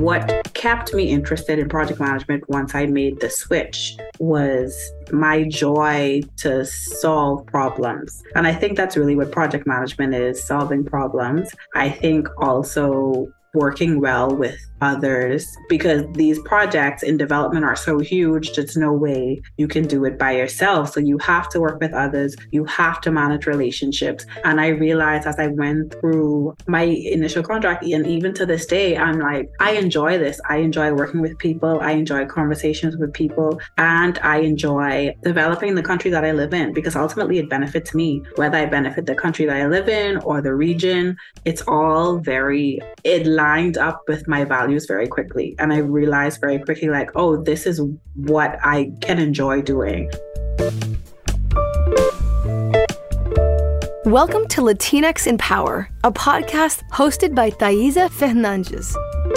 what kept me interested in project management once I made the switch was my joy to solve problems. And I think that's really what project management is, solving problems. I think also working well with others, because these projects in development are so huge, there's no way you can do it by yourself. So you have to work with others, you have to manage relationships. And I realized as I went through my initial contract, and even to this day, I'm like, I enjoy this. I enjoy working with people. I enjoy conversations with people. And I enjoy developing the country that I live in, because ultimately it benefits me, whether I benefit the country that I live in or the region. It's all it lined up with my values very quickly. And I realized very quickly, like, oh, this is what I can enjoy doing. Welcome to Latinx in Power, a podcast hosted by Thaisa Fernandes.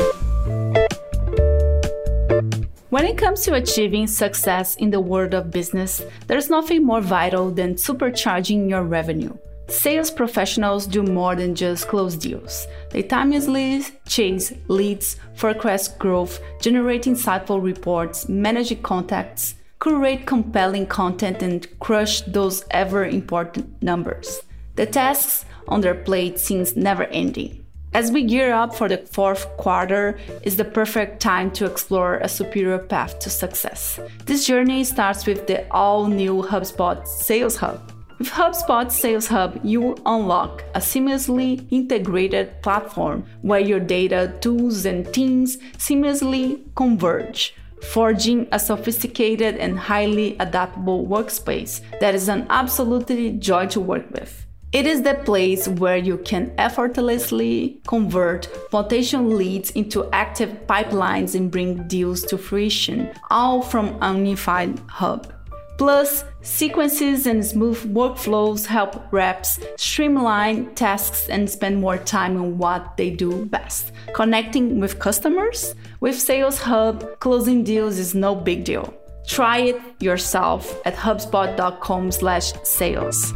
When it comes to achieving success in the world of business, there's nothing more vital than supercharging your revenue. Sales professionals do more than just close deals. They timelessly chase leads, forecast growth, generate insightful reports, manage contacts, curate compelling content, and crush those ever-important numbers. The tasks on their plate seems never-ending. As we gear up for the fourth quarter, is the perfect time to explore a superior path to success. This journey starts with the all-new HubSpot Sales Hub. With HubSpot Sales Hub, you unlock a seamlessly integrated platform where your data, tools, and teams seamlessly converge, forging a sophisticated and highly adaptable workspace that is an absolutely joy to work with. It is the place where you can effortlessly convert potential leads into active pipelines and bring deals to fruition, all from a unified hub. Plus, sequences and smooth workflows help reps streamline tasks and spend more time on what they do best. Connecting with customers? With Sales Hub, closing deals is no big deal. Try it yourself at hubspot.com/sales.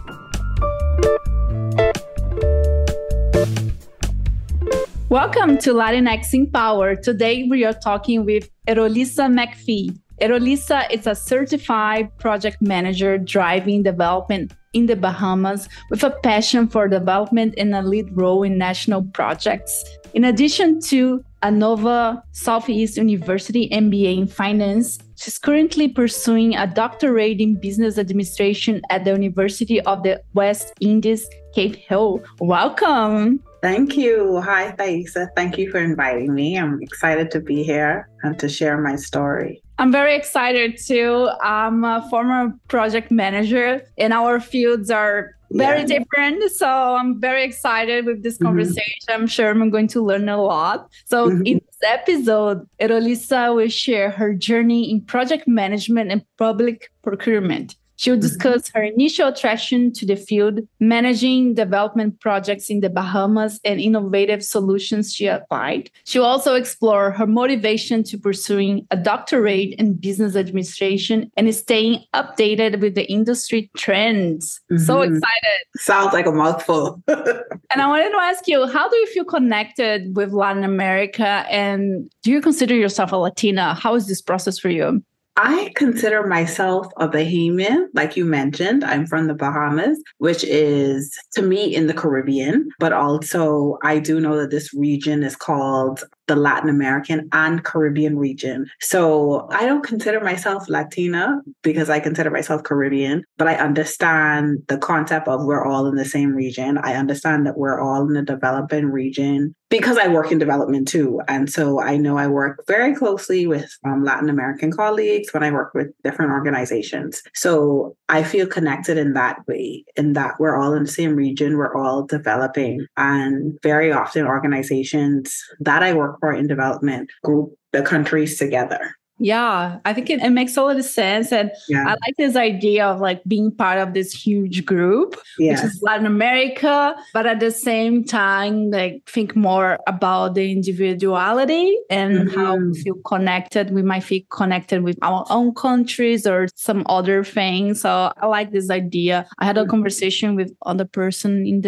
Welcome to Latinx in Power. Today we are talking with Erolissa McPhee. Erolissa is a certified project manager driving development in the Bahamas with a passion for development and a lead role in national projects. In addition to a Nova Southeast University MBA in finance, she's currently pursuing a doctorate in business administration at the University of the West Indies, Cape Hill. Welcome. Thank you. Hi, Thaisa. Thank you for inviting me. I'm excited to be here and to share my story. I'm very excited too. I'm a former project manager and our fields are very different. So I'm very excited with this conversation. I'm sure I'm going to learn a lot. So in this episode, Erolissa will share her journey in project management and public procurement. She'll discuss her initial attraction to the field, managing development projects in the Bahamas, and innovative solutions she applied. She'll also explore her motivation to pursuing a doctorate in business administration and staying updated with the industry trends. So excited. Sounds like a mouthful. And I wanted to ask you, how do you feel connected with Latin America? And do you consider yourself a Latina? How is this process for you? I consider myself a Bahamian, like you mentioned. I'm from the Bahamas, which is, to me, in the Caribbean. But also, I do know that this region is called the Latin American and Caribbean region. So I don't consider myself Latina because I consider myself Caribbean, but I understand the concept of we're all in the same region. I understand that we're all in the developing region because I work in development too. And so I know I work very closely with Latin American colleagues when I work with different organizations. So I feel connected in that way, in that we're all in the same region, we're all developing. And very often organizations that I work for in development group the countries together. Yeah, I think it makes a lot of sense. And I like this idea of like being part of this huge group, which is Latin America, but at the same time, like think more about the individuality and how we feel connected. We might feel connected with our own countries or some other things. So I like this idea. I had a conversation with other person in this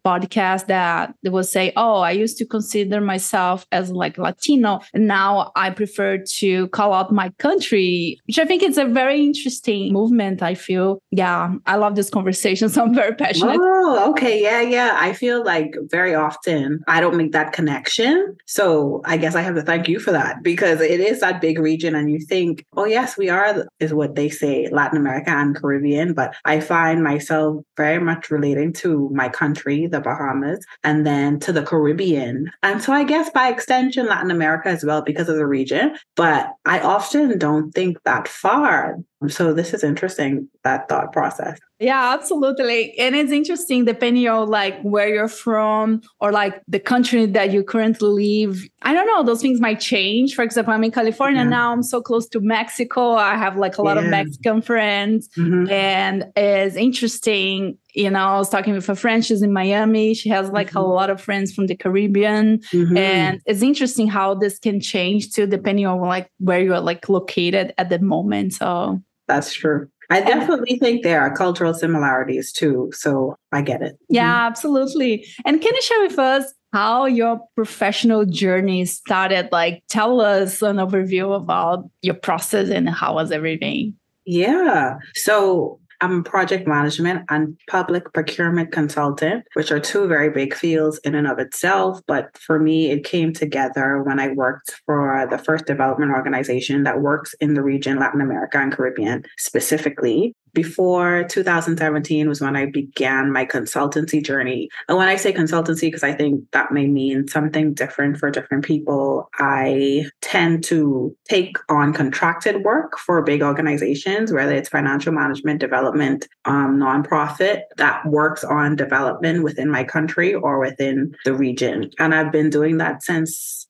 podcasts that they will say, oh, I used to consider myself as like Latino, and now I prefer to call out my country, which I think is a very interesting movement. I feel, yeah, I love this conversation. So I'm very passionate. Oh, okay. Yeah. I feel like very often I don't make that connection. So I guess I have to thank you for that, because it is that big region and you think, oh, yes, we are, is what they say, Latin America and Caribbean. But I find myself very much relating to my country, the Bahamas, and then to the Caribbean. And so I guess by extension, Latin America as well, because of the region. But I often don't think that far. So this is interesting, that thought process. Yeah, absolutely. And it's interesting depending on like where you're from or like the country that you currently live. I don't know, those things might change. For example, I'm in California now. I'm so close to Mexico. I have like a lot of Mexican friends. And it's interesting. You know, I was talking with a friend, she's in Miami. She has like a lot of friends from the Caribbean. And it's interesting how this can change too, depending on like where you're like located at the moment. So that's true. I definitely think there are cultural similarities too. So I get it. Yeah, absolutely. And can you share with us how your professional journey started? Like, tell us an overview about your process and how was everything? Yeah. So I'm a project management and public procurement consultant, which are two very big fields in and of itself. But for me, it came together when I worked for the first development organization that works in the region, Latin America and Caribbean specifically. Before 2017 was when I began my consultancy journey. And when I say consultancy, because I think that may mean something different for different people, I tend to take on contracted work for big organizations, whether it's financial management, development, nonprofit that works on development within my country or within the region. And I've been doing that since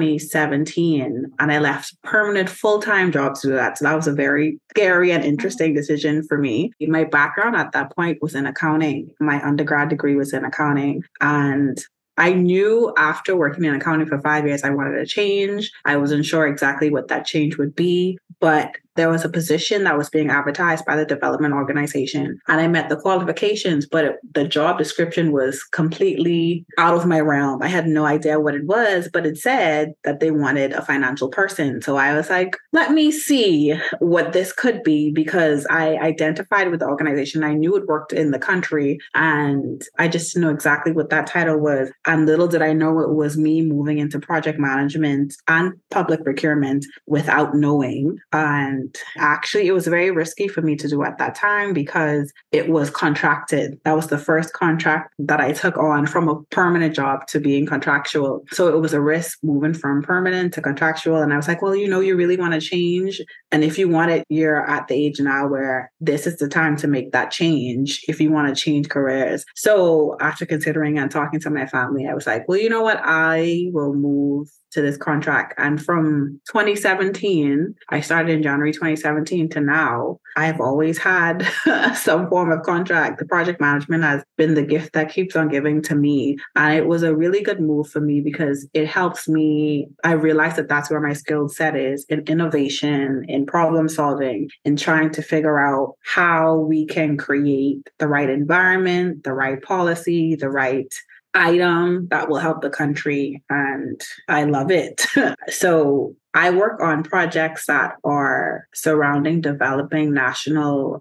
2017, and I left permanent full-time jobs to do that. So that was a very scary and interesting decision for me. My background at that point was in accounting. My undergrad degree was in accounting, and I knew after working in accounting for 5 years, I wanted a change. I wasn't sure exactly what that change would be, but there was a position that was being advertised by the development organization, and I met the qualifications, but the job description was completely out of my realm. I had no idea what it was, but it said that they wanted a financial person. So I was like, let me see what this could be, because I identified with the organization. I knew it worked in the country, and I just didn't know exactly what that title was. And little did I know it was me moving into project management and public procurement without knowing. And actually, it was very risky for me to do at that time because it was contracted. That was the first contract that I took on from a permanent job to being contractual. So it was a risk moving from permanent to contractual. And I was like, well, you know, you really want to change. And if you want it, you're at the age now where this is the time to make that change if you want to change careers. So after considering and talking to my family, I was like, well, you know what? I will move to this contract. And from 2017, I started in January 2017 to now, I've always had some form of contract. The project management has been the gift that keeps on giving to me. And it was a really good move for me because it helps me. I realized that that's where my skill set is, in innovation, in problem solving, in trying to figure out how we can create the right environment, the right policy, the right item that will help the country. And I love it. So I work on projects that are surrounding developing national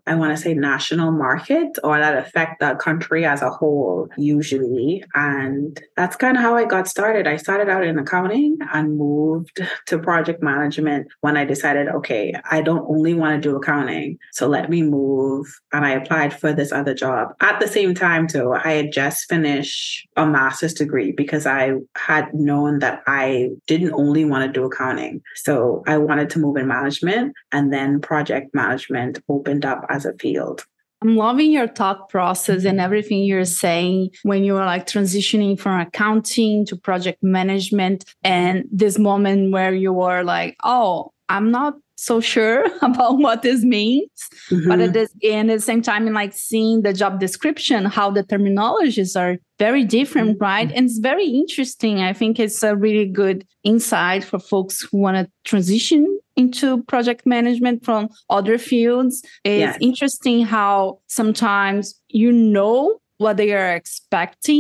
market, or that affect the country as a whole, usually. And that's kind of how I got started. I started out in accounting and moved to project management when I decided, okay, I don't only want to do accounting, so let me move. And I applied for this other job. At the same time, too, I had just finished a master's degree because I had known that I didn't only want to do accounting. So I wanted to move in management, and then project management opened up as a field. I'm loving your thought process and everything you're saying when you are like transitioning from accounting to project management, and this moment where you were like, oh, I'm not so sure about what this means. But at the same time, in like seeing the job description, how the terminologies are very different, right? And it's very interesting. I think it's a really good insight for folks who want to transition into project management from other fields. It's interesting how sometimes you know what they are expecting,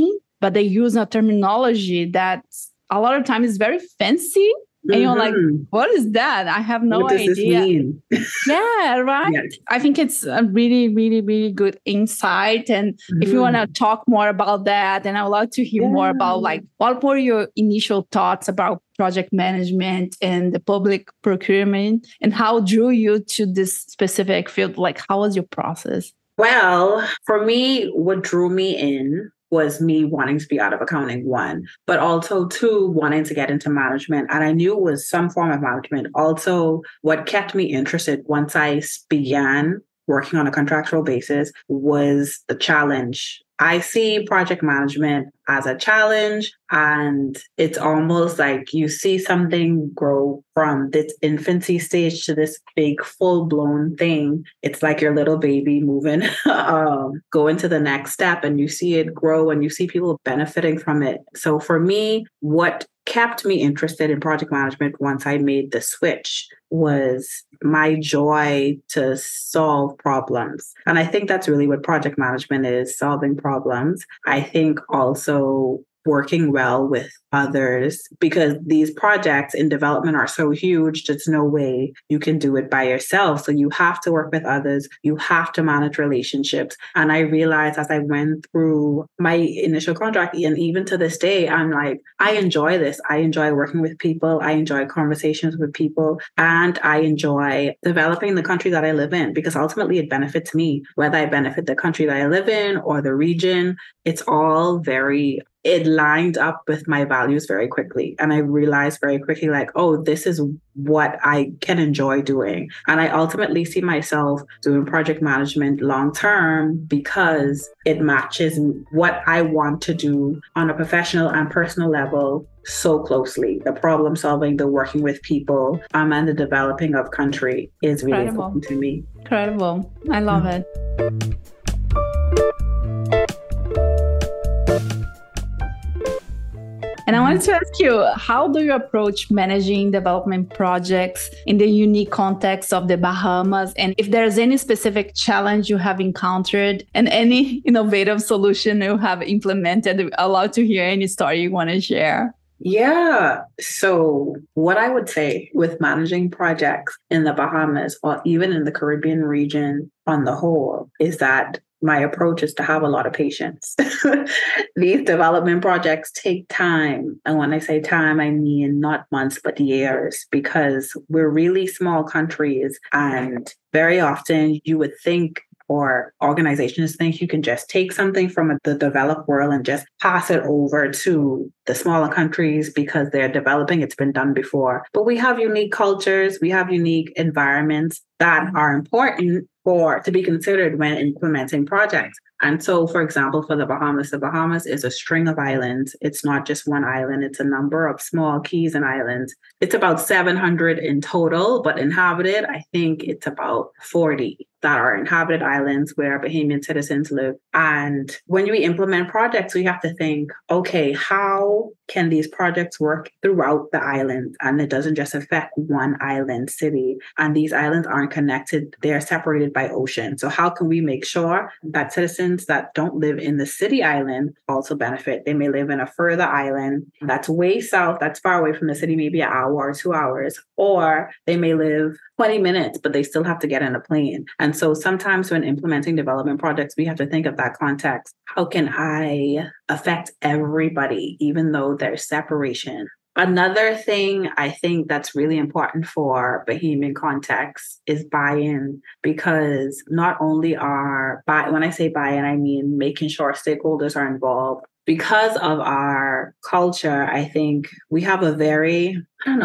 but they use a terminology that a lot of times is very fancy. And you're like, what is that? I have no idea. What does this mean? Yeah, right. Yes. I think it's a really, really, really good insight. And if you want to talk more about that, then I would like to hear more about like what were your initial thoughts about project management and the public procurement, and how drew you to this specific field? Like, how was your process? Well, for me, what drew me in was me wanting to be out of accounting, one, but also two, wanting to get into management. And I knew it was some form of management. Also, what kept me interested once I began working on a contractual basis was the challenge. I see project management as a challenge, and it's almost like you see something grow from this infancy stage to this big full-blown thing. It's like your little baby moving, going to the next step, and you see it grow and you see people benefiting from it. So for me, what kept me interested in project management once I made the switch was my joy to solve problems. And I think that's really what project management is, solving problems. I think also working well with others, because these projects in development are so huge, there's no way you can do it by yourself. So you have to work with others. You have to manage relationships. And I realized as I went through my initial contract, and even to this day, I'm like, I enjoy this. I enjoy working with people. I enjoy conversations with people. And I enjoy developing the country that I live in, because ultimately it benefits me, whether I benefit the country that I live in or the region. It's all it lined up with my values very quickly. And I realized very quickly, like, oh, this is what I can enjoy doing. And I ultimately see myself doing project management long term because it matches what I want to do on a professional and personal level so closely. The problem solving, the working with people, and the developing of country is really important to me. Incredible. I love it. And I wanted to ask you, how do you approach managing development projects in the unique context of the Bahamas? And if there's any specific challenge you have encountered and any innovative solution you have implemented, allowed to hear any story you want to share. Yeah. So what I would say with managing projects in the Bahamas or even in the Caribbean region on the whole is that my approach is to have a lot of patience. These development projects take time. And when I say time, I mean not months, but years, because we're really small countries. And very often you would think, or organizations think, you can just take something from the developed world and just pass it over to the smaller countries because they're developing. It's been done before. But we have unique cultures. We have unique environments that are important to be considered when implementing projects. And so, for example, for the Bahamas is a string of islands. It's not just one island. It's a number of small keys and islands. It's about 700 in total, but inhabited, I think it's about 40 that are inhabited islands where Bahamian citizens live. And when we implement projects, we have to think, okay, how can these projects work throughout the island? And it doesn't just affect one island city. And these islands aren't connected. They're separated by ocean. So how can we make sure that citizens that don't live in the city island also benefit? They may live in a further island that's way south, that's far away from the city, maybe an hour or 2 hours, or they may live 20 minutes, but they still have to get on a plane. And so sometimes when implementing development projects, we have to think of that context. How can I affect everybody, even though there's separation? Another thing I think that's really important for Bahamian context is buy-in, because not only when I say buy-in, I mean making sure stakeholders are involved. Because of our culture, I think we have a very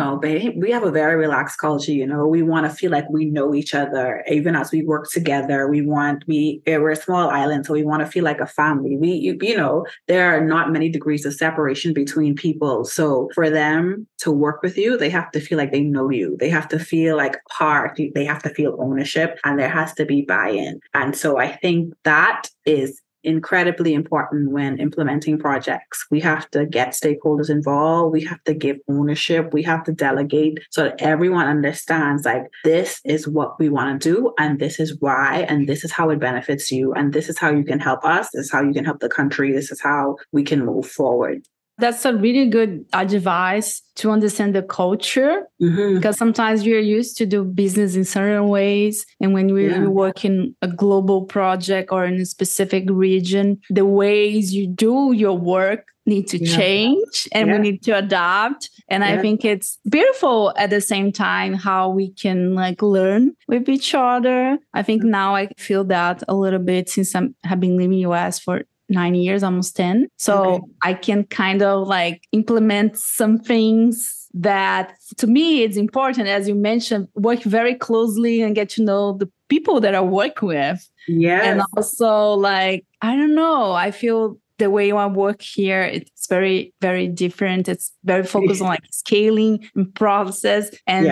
relaxed culture. You know, we want to feel like we know each other, even as we work together. We're a small island, so we want to feel like a family. There are not many degrees of separation between people. So for them to work with you, they have to feel like they know you. They have to feel like part. They have to feel ownership, and there has to be buy-in. And so I think that is incredibly important when implementing projects. We have to get stakeholders involved. We have to give ownership. We have to delegate so that everyone understands like this is what we want to do and this is why and this is how it benefits you and this is how you can help us. This is how you can help the country. This is how we can move forward. That's a really good advice to understand the culture, because sometimes you're used to do business in certain ways. And when we work in a global project or in a specific region, the ways you do your work need to change and we need to adapt. And I think it's beautiful at the same time how we can like learn with each other. I think now I feel that a little bit since I have been living in the US for 9 years, almost 10. So I can kind of like implement some things that to me it's important, as you mentioned, work very closely and get to know the people that I work with. Yes. And also like, I don't know, I feel the way I work here, it's very, very different. It's very focused on like scaling and process. And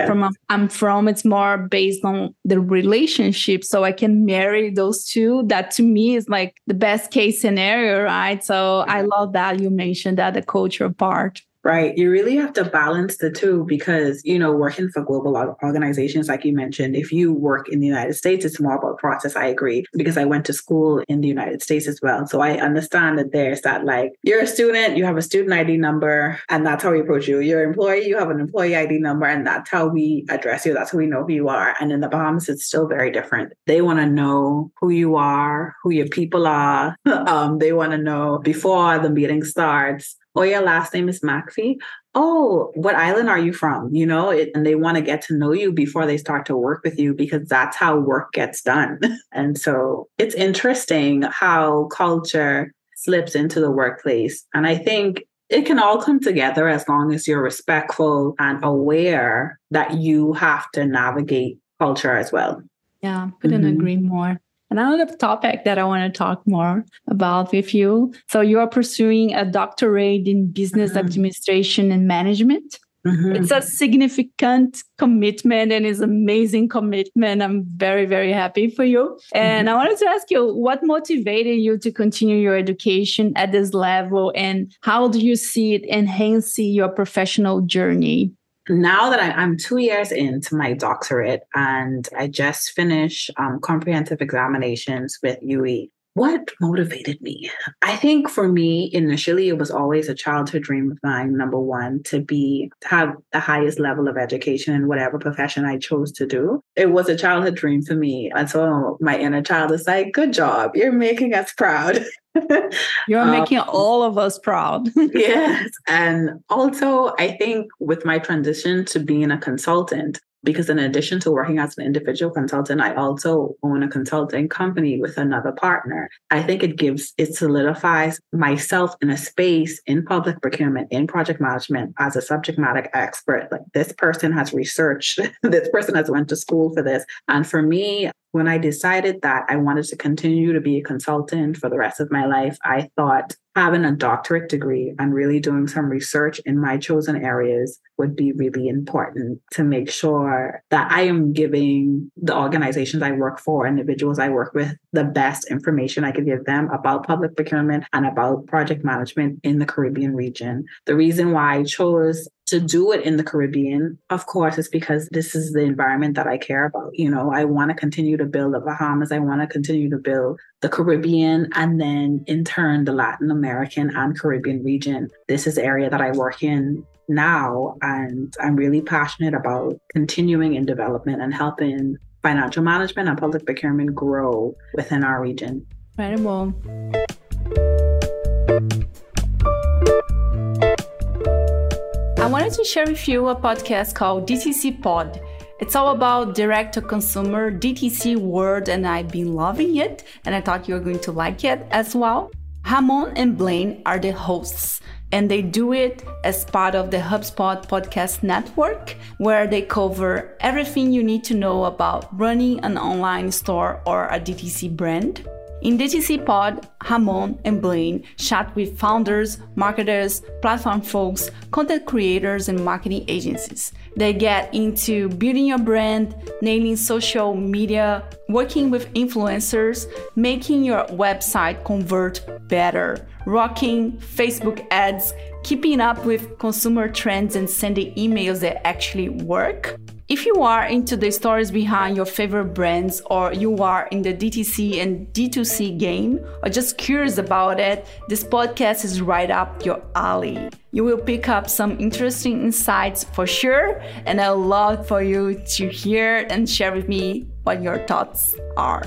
it's more based on the relationship. So I can marry those two. That to me is like the best case scenario, right? So I love that you mentioned that, the culture part. Right. You really have to balance the two because, you know, working for global organizations, like you mentioned, if you work in the United States, it's more about process. I agree, because I went to school in the United States as well. So I understand that there's that, like, you're a student, you have a student ID number, and that's how we approach you. You're an employee, you have an employee ID number, and that's how we address you. That's how we know who you are. And in the Bahamas, it's still very different. They want to know who you are, who your people are. They want to know before the meeting starts. Oh, your last name is McPhee. Oh, what island are you from? You know, and they want to get to know you before they start to work with you because that's how work gets done. And so it's interesting how culture slips into the workplace. And I think it can all come together as long as you're respectful and aware that you have to navigate culture as well. Yeah, couldn't agree more. Another topic that I want to talk more about with you. So you are pursuing a doctorate in business administration and management. It's a significant commitment and is amazing commitment. I'm very, very happy for you. And I wanted to ask you, what motivated you to continue your education at this level? And how do you see it enhancing your professional journey? Now that I'm 2 years into my doctorate and I just finished comprehensive examinations with UE, what motivated me? I think for me, initially, it was always a childhood dream of mine, number one, to have the highest level of education in whatever profession I chose to do. It was a childhood dream for me. And so my inner child is like, good job. You're making us proud. You're making all of us proud. Yes. And also, I think with my transition to being a consultant, because in addition to working as an individual consultant, I also own a consulting company with another partner. I think it solidifies myself in a space in public procurement, in project management as a subject matter expert. Like this person has researched, this person has went to school for this. And for me, when I decided that I wanted to continue to be a consultant for the rest of my life, I thought having a doctorate degree and really doing some research in my chosen areas would be really important to make sure that I am giving the organizations I work for, individuals I work with, the best information I could give them about public procurement and about project management in the Caribbean region. The reason why I chose to do it in the Caribbean, of course, is because this is the environment that I care about. You know, I want to continue to build the Bahamas. I want to continue to build the Caribbean and then in turn, the Latin American and Caribbean region. This is the area that I work in now. And I'm really passionate about continuing in development and helping financial management and public procurement grow within our region. Incredible. I wanted to share with you a podcast called DTC Pod. It's all about direct-to-consumer DTC world, and I've been loving it, and I thought you were going to like it as well. Ramon and Blaine are the hosts, and they do it as part of the HubSpot podcast network, where they cover everything you need to know about running an online store or a DTC brand. In DTC Pod, Ramon and Blaine chat with founders, marketers, platform folks, content creators, and marketing agencies. They get into building your brand, nailing social media, working with influencers, making your website convert better, rocking Facebook ads, keeping up with consumer trends, and sending emails that actually work. If you are into the stories behind your favorite brands, or you are in the DTC and D2C game, or just curious about it, this podcast is right up your alley. You will pick up some interesting insights for sure, and I would love for you to hear and share with me what your thoughts are.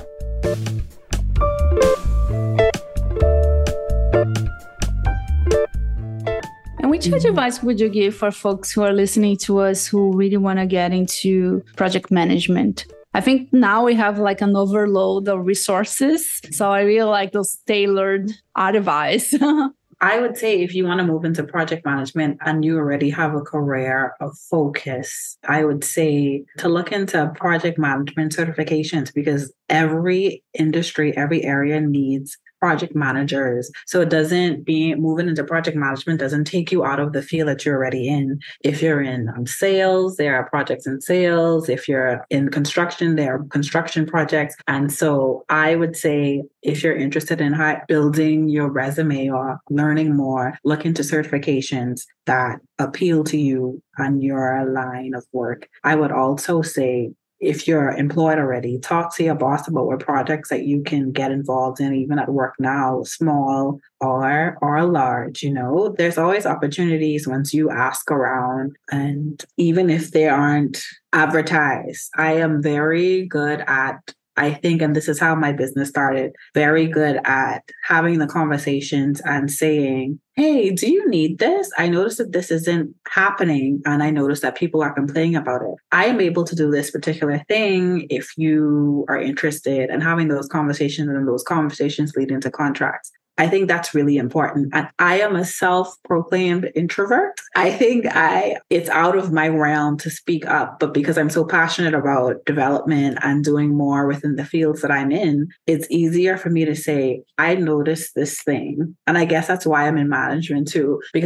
And which advice would you give for folks who are listening to us who really want to get into project management? I think now we have like an overload of resources. So I really like those tailored advice. I would say if you want to move into project management and you already have a career of focus, I would say to look into project management certifications, because every industry, every area needs project managers. So it doesn't moving into project management doesn't take you out of the field that you're already in. If you're in sales, there are projects in sales. If you're in construction, there are construction projects. And so I would say if you're interested in building your resume or learning more, look into certifications that appeal to you and your line of work. I would also say, if you're employed already, talk to your boss about what projects that you can get involved in, even at work now, small or large. There's always opportunities once you ask around, and even if they aren't advertised. I am very good at, I think, and this is how my business started, very good at having the conversations and saying, hey, do you need this? I noticed that this isn't happening, and I noticed that people are complaining about it. I am able to do this particular thing if you are interested, and having those conversations, and those conversations lead into contracts. I think that's really important. And I am a self-proclaimed introvert. I think it's out of my realm to speak up, but because I'm so passionate about development and doing more within the fields that I'm in, it's easier for me to say, I noticed this thing. And I guess that's why I'm in management too, because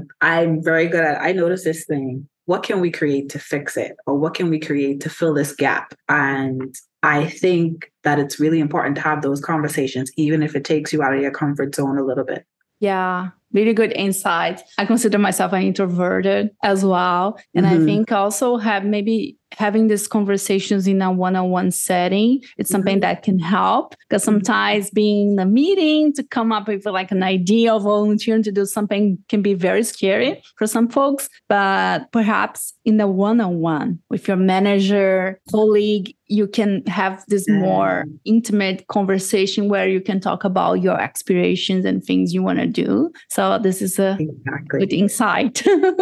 I'm very good at, I noticed this thing. What can we create to fix it? Or what can we create to fill this gap? And I think that it's really important to have those conversations, even if it takes you out of your comfort zone a little bit. Yeah, really good insight. I consider myself an introverted as well. And I think also having these conversations in a one-on-one setting, it's something that can help, because sometimes being in a meeting to come up with like an idea of volunteering to do something can be very scary for some folks. But perhaps in the one-on-one with your manager, colleague, you can have this more intimate conversation where you can talk about your aspirations and things you want to do. So this is a good insight.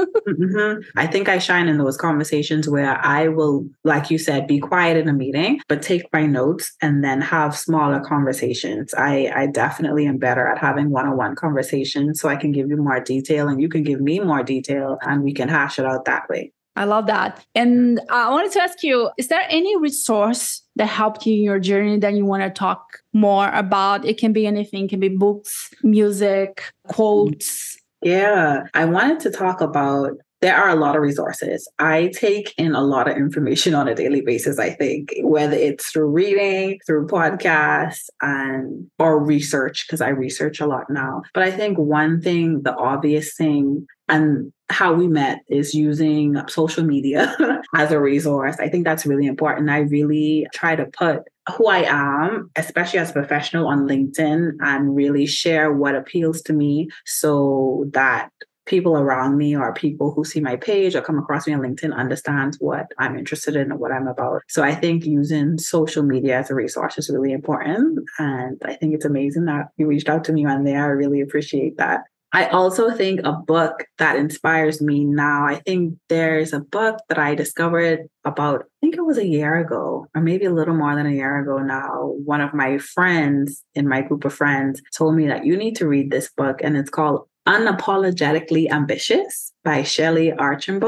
I think I shine in those conversations where I will, like you said, be quiet in a meeting, but take my notes and then have smaller conversations. I definitely am better at having one-on-one conversations, so I can give you more detail and you can give me more detail, and we can hash it out that way. I love that. And I wanted to ask you, is there any resource that helped you in your journey that you want to talk more about? It can be anything. It can be books, music, quotes. Yeah, I wanted to talk about, there are a lot of resources. I take in a lot of information on a daily basis, I think, whether it's through reading, through podcasts, or research, because I research a lot now. But I think one thing, the obvious thing, and how we met, is using social media as a resource. I think that's really important. I really try to put who I am, especially as a professional, on LinkedIn and really share what appeals to me, so that people around me or people who see my page or come across me on LinkedIn understand what I'm interested in and what I'm about. So I think using social media as a resource is really important. And I think it's amazing that you reached out to me on there. I really appreciate that. I also think a book that inspires me now, I think there's a book that I discovered about, I think it was a year ago, or maybe a little more than a year ago now. One of my friends in my group of friends told me that you need to read this book, and it's called Unapologetically Ambitious by Shelley Archambault.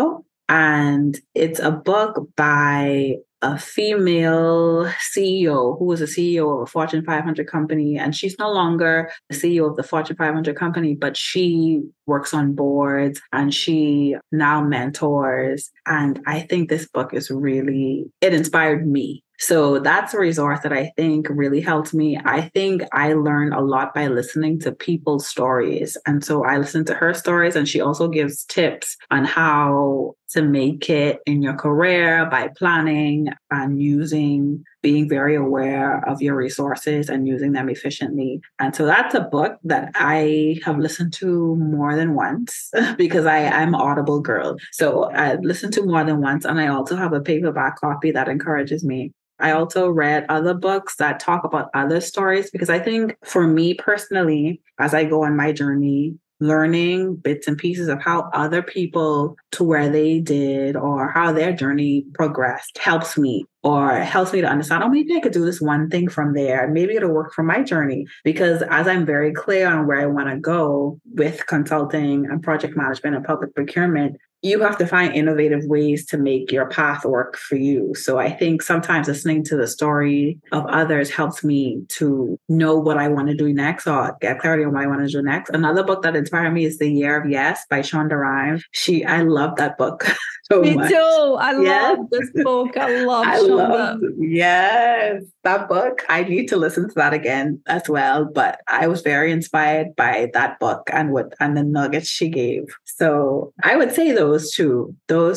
And it's a book by a female CEO who was a CEO of a Fortune 500 company. And she's no longer the CEO of the Fortune 500 company, but she works on boards and she now mentors. And I think this book is it inspired me. So that's a resource that I think really helped me. I think I learned a lot by listening to people's stories. And so I listened to her stories, and she also gives tips on how to make it in your career by planning and being very aware of your resources and using them efficiently. And so that's a book that I have listened to more than once because I'm an Audible girl. So I listened to more than once, and I also have a paperback copy that encourages me. I also read other books that talk about other stories because I think for me personally, as I go on my journey, learning bits and pieces of how other people to where they did or how their journey progressed helps me to understand, oh, maybe I could do this one thing from there. Maybe it'll work for my journey. Because as I'm very clear on where I want to go with consulting and project management and public procurement, you have to find innovative ways to make your path work for you. So I think sometimes listening to the story of others helps me to know what I want to do next or get clarity on what I want to do next. Another book that inspired me is The Year of Yes by Shonda Rhimes. I love that book so me much. Me too. I love this book. I love Shonda. Yes, that book. I need to listen to that again as well. But I was very inspired by that book and the nuggets she gave. So I would say those two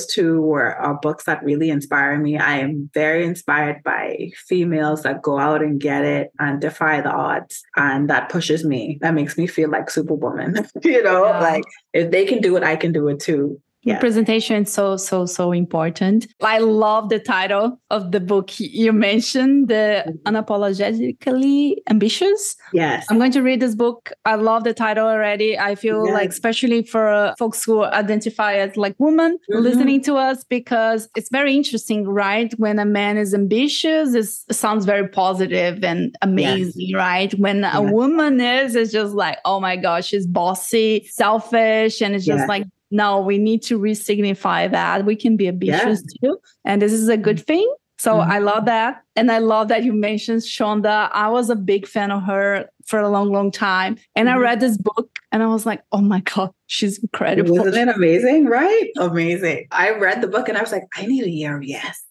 are books that really inspire me. I am very inspired by females that go out and get it and defy the odds. And that pushes me. That makes me feel like Superwoman. Like if they can do it, I can do it too. Yeah. Representation is so important. I love the title of the book you mentioned, the Unapologetically Ambitious. Yes. I'm going to read this book. I love the title already. I feel like, especially for folks who identify as like women listening to us, because it's very interesting, right? When a man is ambitious, it sounds very positive and amazing, right? When a woman it's just like, oh my gosh, she's bossy, selfish, and it's just like, no, we need to re-signify that. We can be ambitious too. And this is a good thing. So I love that. And I love that you mentioned Shonda. I was a big fan of her for a long, long time. And I read this book and I was like, oh my God, she's incredible. Wasn't it amazing? Right? Amazing. I read the book and I was like, I need a year of yes.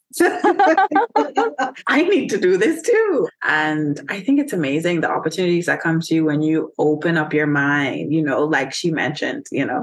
I need to do this too. And I think it's amazing the opportunities that come to you when you open up your mind, like she mentioned,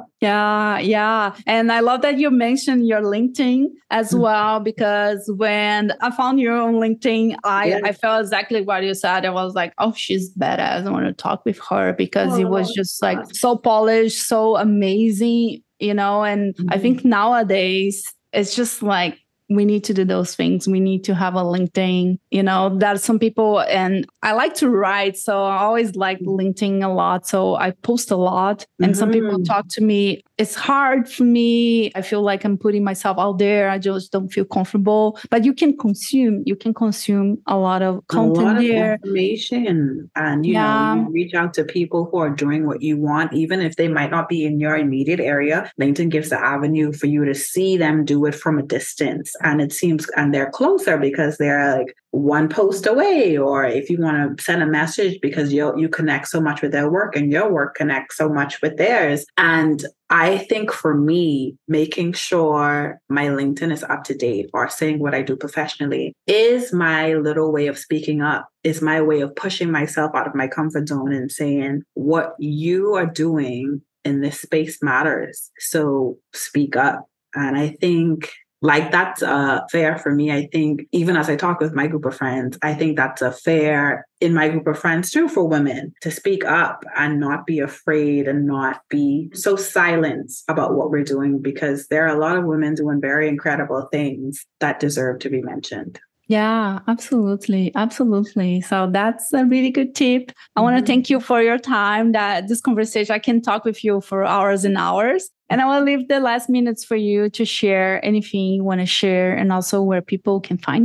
Yeah. And I love that you mentioned your LinkedIn as well, because when I found you on LinkedIn, I felt exactly what you said. I was like, oh, she's badass. I want to talk with her because it was just like so polished, so amazing, and I think nowadays it's just like, we need to do those things. We need to have a LinkedIn, that some people, and I like to write. So I always like LinkedIn a lot. So I post a lot and some people talk to me. It's hard for me. I feel like I'm putting myself out there. I just don't feel comfortable, but you can consume a lot of content there. Information. And, you reach out to people who are doing what you want, even if they might not be in your immediate area. LinkedIn gives the avenue for you to see them do it from a distance. And they're closer because they're like one post away, or if you want to send a message because you connect so much with their work and your work connects so much with theirs. And I think for me, making sure my LinkedIn is up to date or saying what I do professionally is my little way of speaking up, is my way of pushing myself out of my comfort zone and saying what you are doing in this space matters. So speak up. And I think that's fair for me. I think even as I talk with my group of friends, I think that's a fair in my group of friends too for women to speak up and not be afraid and not be so silent about what we're doing, because there are a lot of women doing very incredible things that deserve to be mentioned. Yeah, absolutely. Absolutely. So that's a really good tip. I want to thank you for your time. That this conversation, I can talk with you for hours and hours. And I will leave the last minutes for you to share anything you want to share and also where people can find you.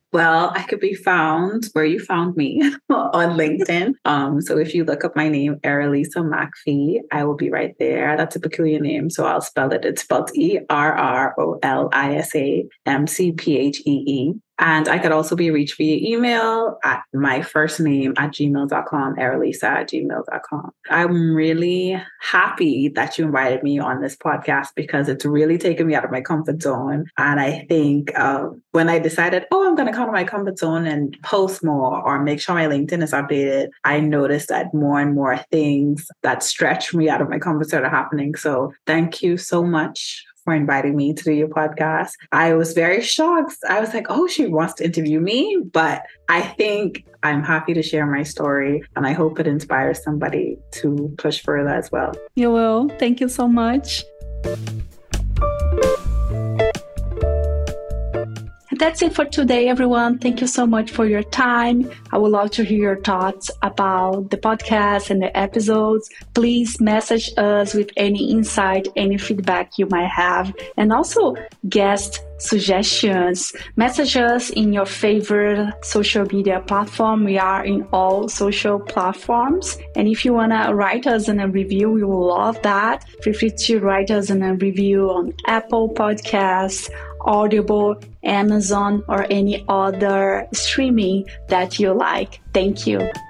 Well, I could be found where you found me on LinkedIn. So if you look up my name, Errolisa McPhee, I will be right there. That's a peculiar name, so I'll spell it. It's spelled ERROLISAMCPHEE. And I could also be reached via email at my first name @gmail.com, errolisa@gmail.com. I'm really happy that you invited me on this podcast because it's really taken me out of my comfort zone. And I think when I decided, I'm going to come out of my comfort zone and post more or make sure my LinkedIn is updated, I noticed that more and more things that stretch me out of my comfort zone are happening. So thank you so much for inviting me to do your podcast. I was very shocked. I was like, she wants to interview me, but I think I'm happy to share my story and I hope it inspires somebody to push further as well. You will. Thank you so much. That's it for today, everyone. Thank you so much for your time. I would love to hear your thoughts about the podcast and the episodes. Please message us with any insight, any feedback you might have, and also guest suggestions. Message us in your favorite social media platform. We are in all social platforms. And if you want to write us in a review, we will love that. Feel free to write us in a review on Apple Podcasts, Audible, Amazon, or any other streaming that you like. Thank you.